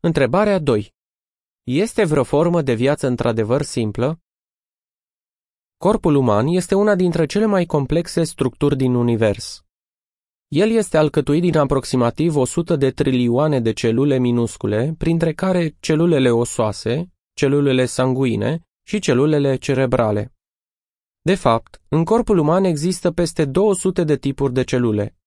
Întrebarea 2. Este vreo formă de viață într-adevăr simplă? Corpul uman este una dintre cele mai complexe structuri din univers. El este alcătuit din aproximativ 100 de trilioane de celule minuscule, printre care celulele osoase, celulele sanguine și celulele cerebrale. De fapt, în corpul uman există peste 200 de tipuri de celule.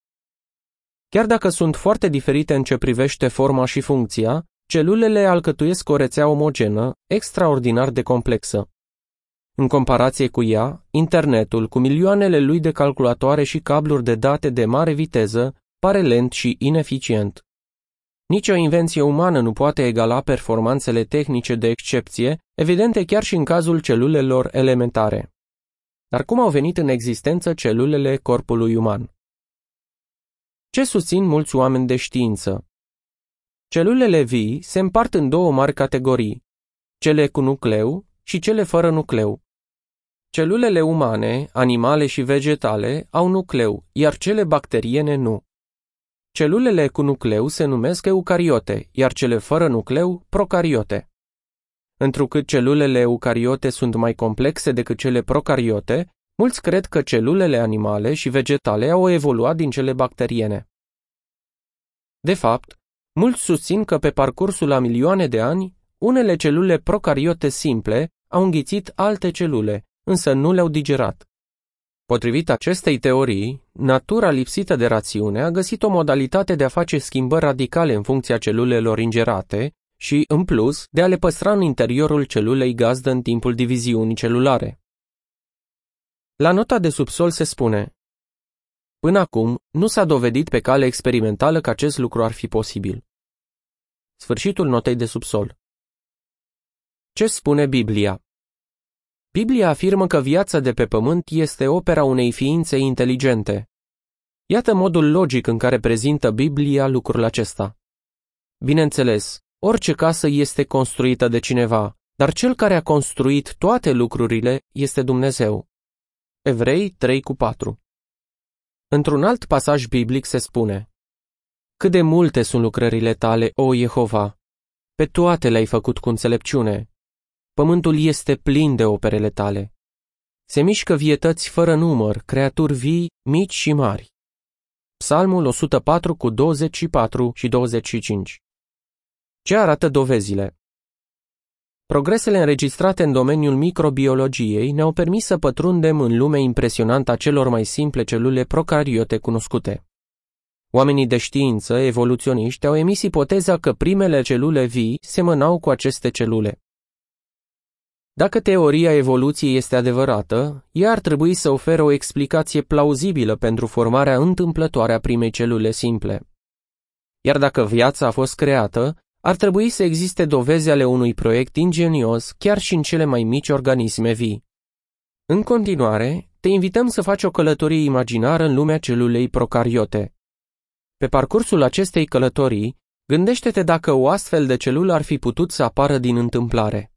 Chiar dacă sunt foarte diferite în ce privește forma și funcția, celulele alcătuiesc o rețea omogenă, extraordinar de complexă. În comparație cu ea, internetul, cu milioanele lui de calculatoare și cabluri de date de mare viteză, pare lent și ineficient. Nici o invenție umană nu poate egala performanțele tehnice de excepție, evidente chiar și în cazul celulelor elementare. Dar cum au venit în existență celulele corpului uman? Ce susțin mulți oameni de știință? Celulele vii se împart în două mari categorii, cele cu nucleu și cele fără nucleu. Celulele umane, animale și vegetale au nucleu, iar cele bacteriene nu. Celulele cu nucleu se numesc eucariote, iar cele fără nucleu procariote. Întrucât celulele eucariote sunt mai complexe decât cele procariote, mulți cred că celulele animale și vegetale au evoluat din cele bacteriene. De fapt, mulți susțin că pe parcursul a milioane de ani, unele celule procariote simple au înghițit alte celule, însă nu le-au digerat. Potrivit acestei teorii, natura lipsită de rațiune a găsit o modalitate de a face schimbări radicale în funcția celulelor ingerate și, în plus, de a le păstra în interiorul celulei gazdă în timpul diviziunii celulare. La nota de subsol se spune: până acum, nu s-a dovedit pe cale experimentală că acest lucru ar fi posibil. Sfârșitul notei de subsol. Ce spune Biblia? Biblia afirmă că viața de pe pământ este opera unei ființe inteligente. Iată modul logic în care prezintă Biblia lucrul acesta. Bineînțeles, orice casă este construită de cineva, dar cel care a construit toate lucrurile este Dumnezeu. Evrei 3:4. Într-un alt pasaj biblic se spune: cât de multe sunt lucrările tale, o Jehova! Pe toate le-ai făcut cu înțelepciune. Pământul este plin de operele tale. Se mișcă vietăți fără număr, creaturi vii, mici și mari. Psalmul 104:24 și 25. Ce arată dovezile? Progresele înregistrate în domeniul microbiologiei ne-au permis să pătrundem în lumea impresionantă a celor mai simple celule procariote cunoscute. Oamenii de știință, evoluționiști, au emis ipoteza că primele celule vii semănau cu aceste celule. Dacă teoria evoluției este adevărată, ea ar trebui să ofere o explicație plauzibilă pentru formarea întâmplătoare a primei celule simple. Iar dacă viața a fost creată, ar trebui să existe dovezi ale unui proiect ingenios chiar și în cele mai mici organisme vii. În continuare, te invităm să faci o călătorie imaginară în lumea celulei procariote. Pe parcursul acestei călătorii, gândește-te dacă o astfel de celulă ar fi putut să apară din întâmplare.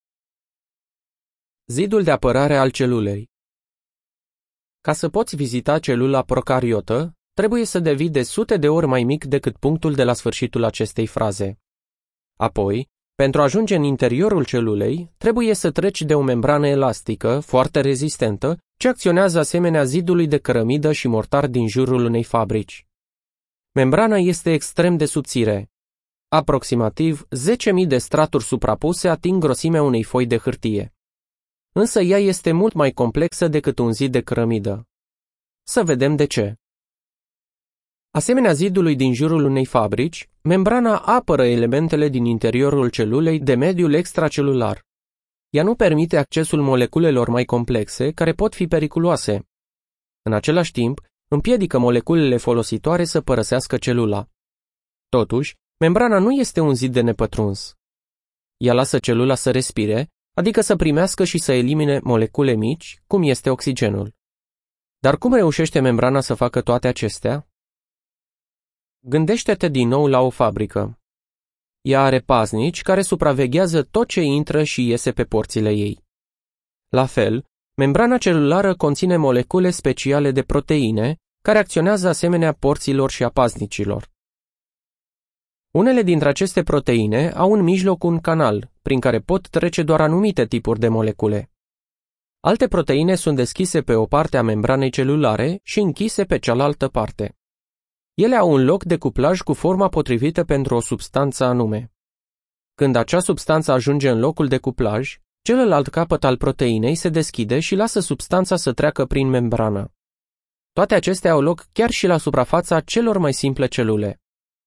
Zidul de apărare al celulei. Ca să poți vizita celula procariotă, trebuie să devii de sute de ori mai mic decât punctul de la sfârșitul acestei fraze. Apoi, pentru a ajunge în interiorul celulei, trebuie să treci de o membrană elastică, foarte rezistentă, ce acționează asemenea zidului de cărămidă și mortar din jurul unei fabrici. Membrana este extrem de subțire. Aproximativ 10.000 de straturi suprapuse ating grosimea unei foi de hârtie. Însă ea este mult mai complexă decât un zid de cărămidă. Să vedem de ce. Asemenea zidului din jurul unei fabrici, membrana apără elementele din interiorul celulei de mediul extracelular. Ea nu permite accesul moleculelor mai complexe, care pot fi periculoase. În același timp, împiedică moleculele folositoare să părăsească celula. Totuși, membrana nu este un zid de nepătruns. Ea lasă celula să respire, adică să primească și să elimine molecule mici, cum este oxigenul. Dar cum reușește membrana să facă toate acestea? Gândește-te din nou la o fabrică. Ea are paznici care supraveghează tot ce intră și iese pe porțile ei. La fel, membrana celulară conține molecule speciale de proteine care acționează asemenea porților și a paznicilor. Unele dintre aceste proteine au în mijloc un canal, prin care pot trece doar anumite tipuri de molecule. Alte proteine sunt deschise pe o parte a membranei celulare și închise pe cealaltă parte. Ele au un loc de cuplaj cu forma potrivită pentru o substanță anume. Când acea substanță ajunge în locul de cuplaj, celălalt capăt al proteinei se deschide și lasă substanța să treacă prin membrană. Toate acestea au loc chiar și la suprafața celor mai simple celule.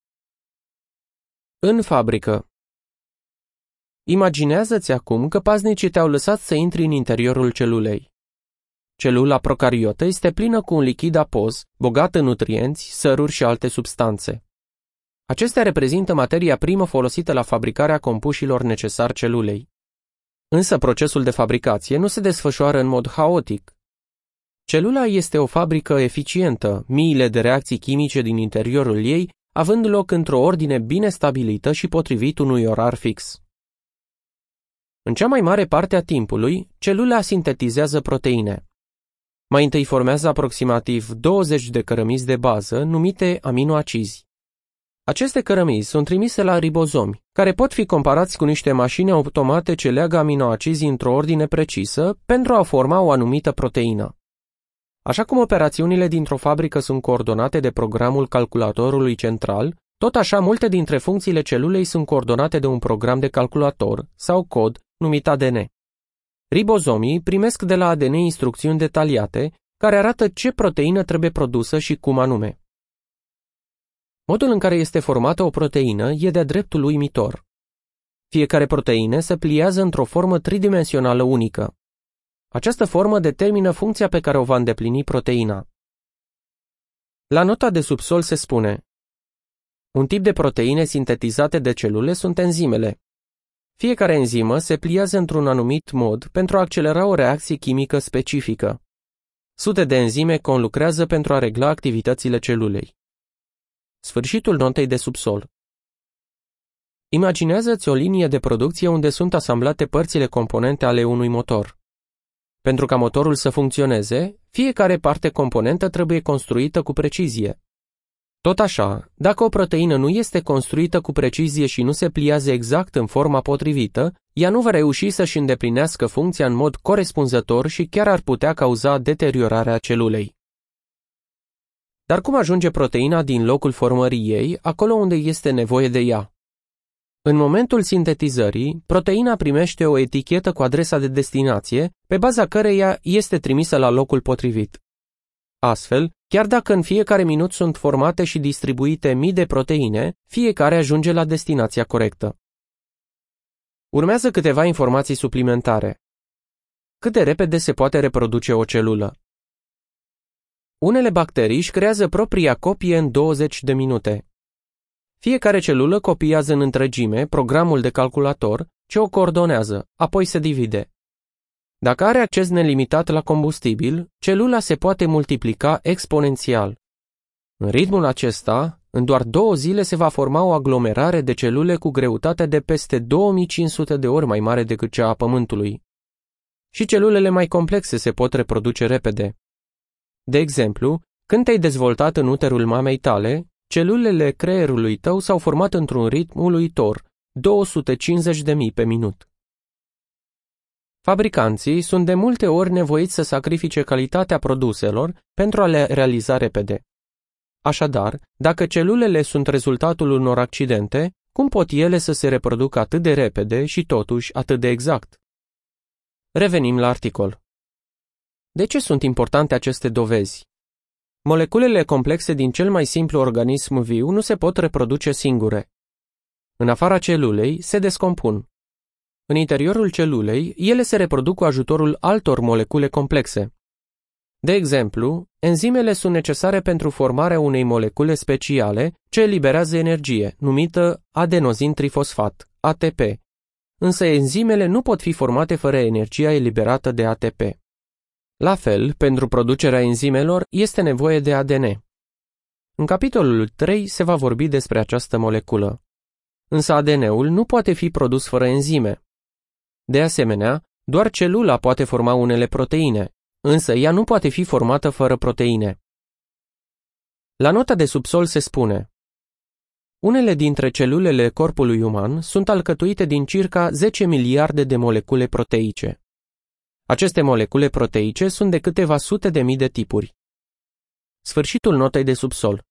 În fabrică. Imaginează-ți acum că paznicii te-au lăsat să intri în interiorul celulei. Celula procariotă este plină cu un lichid apos, bogat în nutrienți, săruri și alte substanțe. Acestea reprezintă materia primă folosită la fabricarea compușilor necesari celulei. Însă procesul de fabricație nu se desfășoară în mod haotic. Celula este o fabrică eficientă, miile de reacții chimice din interiorul ei având loc într-o ordine bine stabilită și potrivit unui orar fix. În cea mai mare parte a timpului, celula sintetizează proteine. Mai întâi formează aproximativ 20 de cărămizi de bază, numite aminoacizi. Aceste cărămizi sunt trimise la ribozomi, care pot fi comparați cu niște mașini automate ce leagă aminoacizii într-o ordine precisă pentru a forma o anumită proteină. Așa cum operațiunile dintr-o fabrică sunt coordonate de programul calculatorului central, tot așa multe dintre funcțiile celulei sunt coordonate de un program de calculator sau cod numit ADN. Ribozomii primesc de la ADN instrucțiuni detaliate care arată ce proteină trebuie produsă și cum anume. Modul în care este formată o proteină e de-a dreptul uimitor. Fiecare proteină se pliază într-o formă tridimensională unică. Această formă determină funcția pe care o va îndeplini proteina. La nota de subsol se spune: un tip de proteine sintetizate de celule sunt enzimele. Fiecare enzimă se pliază într-un anumit mod pentru a accelera o reacție chimică specifică. Sute de enzime conlucrează pentru a regla activitățile celulei. Sfârșitul notei de subsol. Imaginează-ți o linie de producție unde sunt asamblate părțile componente ale unui motor. Pentru ca motorul să funcționeze, fiecare parte componentă trebuie construită cu precizie. Tot așa, dacă o proteină nu este construită cu precizie și nu se pliază exact în forma potrivită, ea nu va reuși să-și îndeplinească funcția în mod corespunzător și chiar ar putea cauza deteriorarea celulei. Dar cum ajunge proteina din locul formării ei, acolo unde este nevoie de ea? În momentul sintetizării, proteina primește o etichetă cu adresa de destinație, pe baza căreia este trimisă la locul potrivit. Astfel, chiar dacă în fiecare minut sunt formate și distribuite mii de proteine, fiecare ajunge la destinația corectă. Urmează câteva informații suplimentare. Cât de repede se poate reproduce o celulă? Unele bacterii își creează propria copie în 20 de minute. Fiecare celulă copiază în întregime programul de calculator ce o coordonează, apoi se divide. Dacă are acces nelimitat la combustibil, celula se poate multiplica exponențial. În ritmul acesta, în doar 2 zile se va forma o aglomerare de celule cu greutate de peste 2500 de ori mai mare decât cea a Pământului. Și celulele mai complexe se pot reproduce repede. De exemplu, când te-ai dezvoltat în uterul mamei tale, celulele creierului tău s-au format într-un ritm uluitor, 250.000 pe minut. Fabricanții sunt de multe ori nevoiți să sacrifice calitatea produselor pentru a le realiza repede. Așadar, dacă celulele sunt rezultatul unor accidente, cum pot ele să se reproducă atât de repede și totuși atât de exact? Revenim la articol. De ce sunt importante aceste dovezi? Moleculele complexe din cel mai simplu organism viu nu se pot reproduce singure. În afara celulei se descompun. În interiorul celulei, ele se reproduc cu ajutorul altor molecule complexe. De exemplu, enzimele sunt necesare pentru formarea unei molecule speciale ce eliberează energie, numită adenozin-trifosfat, ATP. Însă enzimele nu pot fi formate fără energia eliberată de ATP. La fel, pentru producerea enzimelor este nevoie de ADN. În capitolul 3 se va vorbi despre această moleculă. Însă ADN-ul nu poate fi produs fără enzime. De asemenea, doar celula poate forma unele proteine, însă ea nu poate fi formată fără proteine. La nota de subsol se spune: Unele dintre celulele corpului uman sunt alcătuite din circa 10 miliarde de molecule proteice. Aceste molecule proteice sunt de câteva sute de mii de tipuri. Sfârșitul notei de subsol.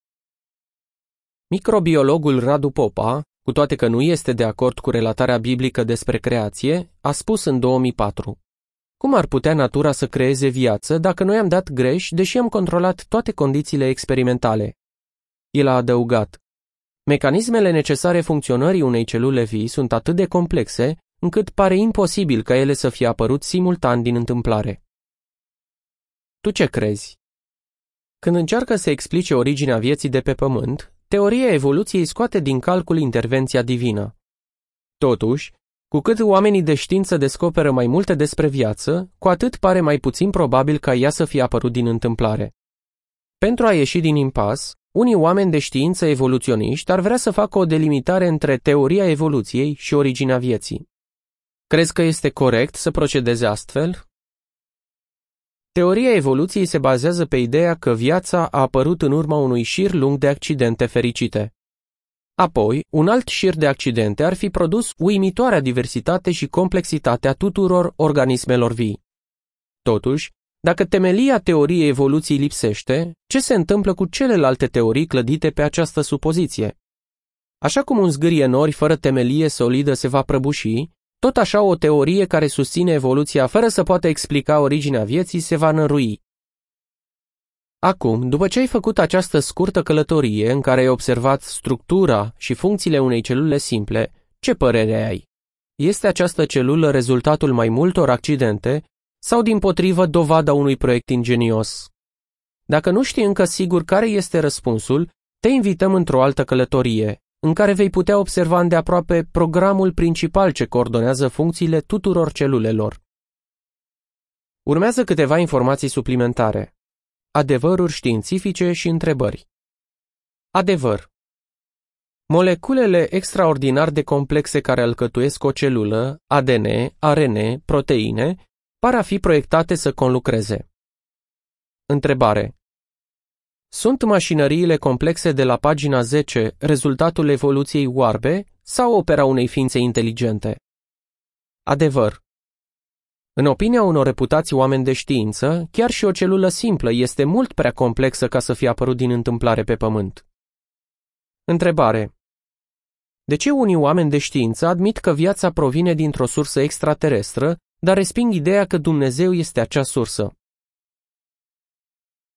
Microbiologul Radu Popa, cu toate că nu este de acord cu relatarea biblică despre creație, a spus în 2004: cum ar putea natura să creeze viață dacă noi am dat greș, deși am controlat toate condițiile experimentale? El a adăugat: mecanismele necesare funcționării unei celule vii sunt atât de complexe, încât pare imposibil ca ele să fie apărut simultan din întâmplare. Tu ce crezi? Când încearcă să explice originea vieții de pe pământ, teoria evoluției scoate din calcul intervenția divină. Totuși, cu cât oamenii de știință descoperă mai multe despre viață, cu atât pare mai puțin probabil ca ea să fie apărut din întâmplare. Pentru a ieși din impas, unii oameni de știință evoluționiști ar vrea să facă o delimitare între teoria evoluției și originea vieții. Crezi că este corect să procedeze astfel? Teoria evoluției se bazează pe ideea că viața a apărut în urma unui șir lung de accidente fericite. Apoi, un alt șir de accidente ar fi produs uimitoarea diversitate și complexitate a tuturor organismelor vii. Totuși, dacă temelia teoriei evoluției lipsește, ce se întâmplă cu celelalte teorii clădite pe această supoziție? Așa cum un zgârie nori fără temelie solidă se va prăbuși, tot așa o teorie care susține evoluția fără să poată explica originea vieții se va nărui. Acum, după ce ai făcut această scurtă călătorie în care ai observat structura și funcțiile unei celule simple, ce părere ai? Este această celulă rezultatul mai multor accidente sau dimpotrivă dovada unui proiect ingenios? Dacă nu știi încă sigur care este răspunsul, te invităm într-o altă călătorie, în care vei putea observa îndeaproape programul principal ce coordonează funcțiile tuturor celulelor. Urmează câteva informații suplimentare. Adevăruri științifice și întrebări. Adevăr. Moleculele extraordinar de complexe care alcătuiesc o celulă, ADN, ARN, proteine, par a fi proiectate să conlucreze. Întrebare. Sunt mașinăriile complexe de la pagina 10 rezultatul evoluției oarbe sau opera unei ființe inteligente? Adevăr. În opinia unor reputați oameni de știință, chiar și o celulă simplă este mult prea complexă ca să fie apărut din întâmplare pe pământ. Întrebare. De ce unii oameni de știință admit că viața provine dintr-o sursă extraterestră, dar resping ideea că Dumnezeu este acea sursă?